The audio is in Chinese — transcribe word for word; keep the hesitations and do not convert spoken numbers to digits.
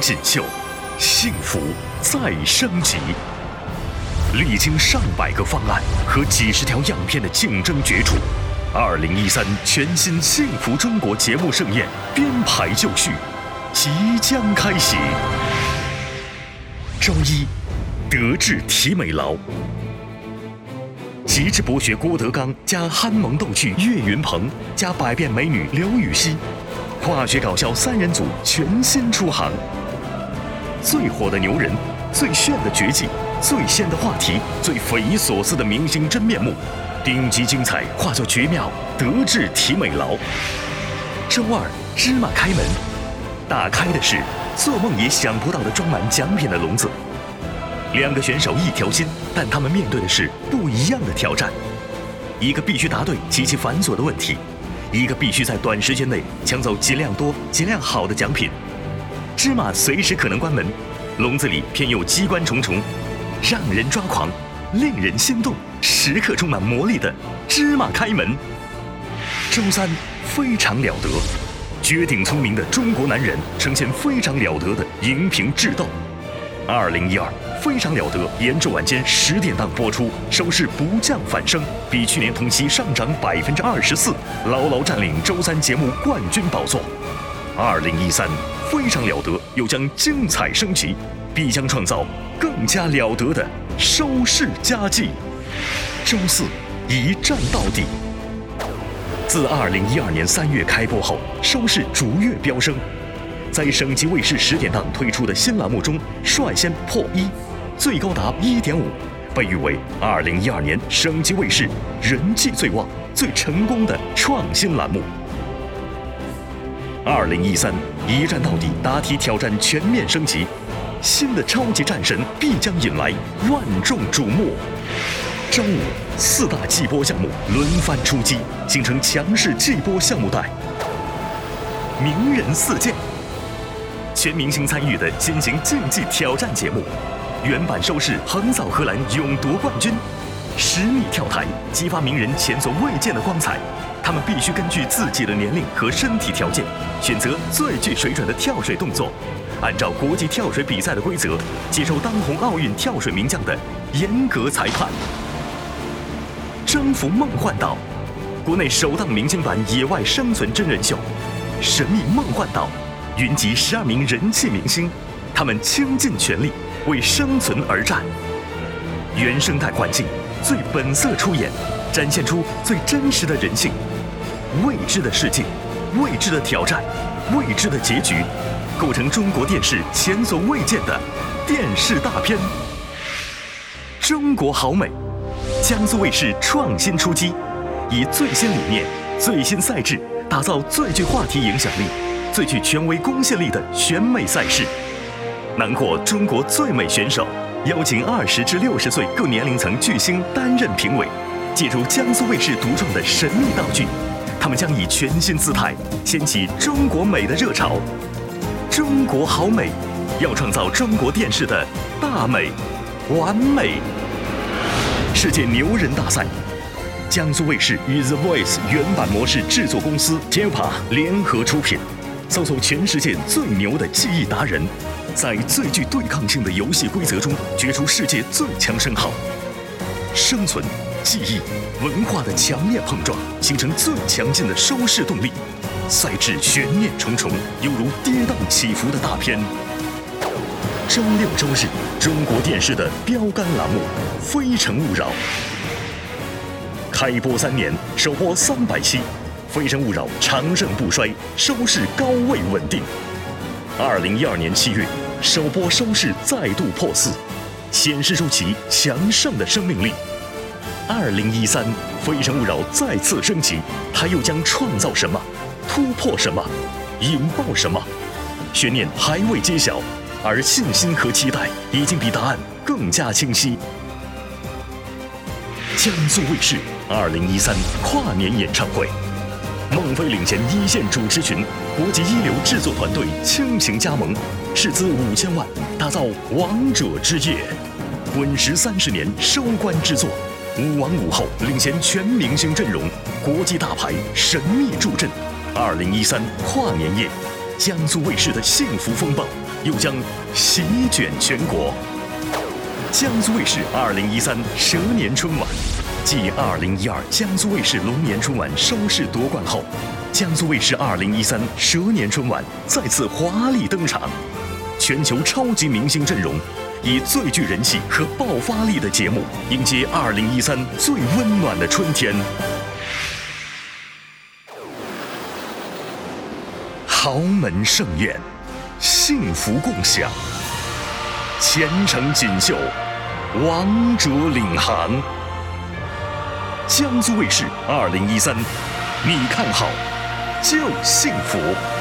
锦绣，幸福再升级。历经上百个方案和几十条样片的竞争角逐，二零一三全新幸福中国节目盛宴编排就绪，即将开启。周一，德智体美劳。极致博学郭德纲加憨萌逗趣岳云鹏加百变美女刘禹锡，化学搞笑三人组全新出航。最火的牛人，最炫的绝技，最鲜的话题，最匪夷所思的明星真面目，顶级精彩化作绝妙，德智体美劳。周二，芝麻开门，打开的是做梦也想不到的装满奖品的笼子。两个选手一条心，但他们面对的是不一样的挑战。一个必须答对极其繁琐的问题，一个必须在短时间内抢走尽量多、尽量好的奖品。芝麻随时可能关门，笼子里偏又机关重重，让人抓狂，令人心动，时刻充满魔力的芝麻开门。周三，非常了得，绝顶聪明的中国男人呈现非常了得的荧屏智斗。二零一二非常了得延至晚间十点档播出，收视不降反升，比去年同期上涨百分之二十四，牢牢占领周三节目冠军宝座。二零一三非常了得又将精彩升级，必将创造更加了得的收视佳绩。周四，一战到底。自二零一二年三月开播后，收视逐月飙升。在省级卫视十点档推出的新栏目中，率先破一，最高达 一点五， 被誉为二零一二年省级卫视人气最旺、最成功的创新栏目。二零一三一战到底答题挑战全面升级，新的超级战神必将引来万众瞩目。周五，四大季播项目轮番出击，形成强势季播项目带。名人四剑，全明星参与的新型竞技挑战节目，原版收视横扫荷兰，勇夺冠军。十米跳台激发名人前所未见的光彩，他们必须根据自己的年龄和身体条件，选择最具水准的跳水动作，按照国际跳水比赛的规则，接受当红奥运跳水名将的严格裁判。征服梦幻岛，国内首档明星版野外生存真人秀，神秘梦幻岛云集十二名人气明星，他们倾尽全力为生存而战。原生态环境最本色出演，展现出最真实的人性。未知的世界，未知的挑战，未知的结局，构成中国电视前所未见的电视大片。中国好美，江苏卫视创新出击，以最新理念、最新赛制，打造最具话题影响力、最具权威公信力的选美赛事，囊括中国最美选手，邀请二十至六十岁各年龄层巨星担任评委，借助江苏卫视独创的神秘道具，他们将以全新姿态掀起中国美的热潮。中国好美，要创造中国电视的大美、完美。世界牛人大赛，江苏卫视与 The Voice 原版模式制作公司 T E L P A 联合出品，搜索全世界最牛的记忆达人，在最具对抗性的游戏规则中决出世界最强生蚝。生存、记忆、文化的强烈碰撞，形成最强劲的收视动力。赛制悬念重重，犹如跌宕起伏的大片。周六周日，中国电视的标杆栏目《非诚勿扰》开播三年，首播三百期，《非诚勿扰》长盛不衰，收视高位稳定。二零一二年七月，首播收视再度破四，显示出其强盛的生命力。二零一三，《非诚勿扰》再次升级，它又将创造什么？突破什么？引爆什么？悬念还未揭晓，而信心和期待已经比答案更加清晰。江苏卫视二零一三跨年演唱会，孟非领衔一线主持群，国际一流制作团队倾情加盟，斥资五千万打造王者之夜，滚石三十年收官之作。舞王舞后领衔全明星阵容，国际大牌神秘助阵。二零一三跨年夜，江苏卫视的幸福风暴又将席卷全国。江苏卫视二零一三蛇年春晚，继二零一二江苏卫视龙年春晚收视夺冠后，江苏卫视二零一三蛇年春晚再次华丽登场，全球超级明星阵容，以最具人气和爆发力的节目迎接二零一三最温暖的春天。豪门盛宴，幸福共享，前程锦绣，王者领航。江苏卫视二零一三，你看好就幸福。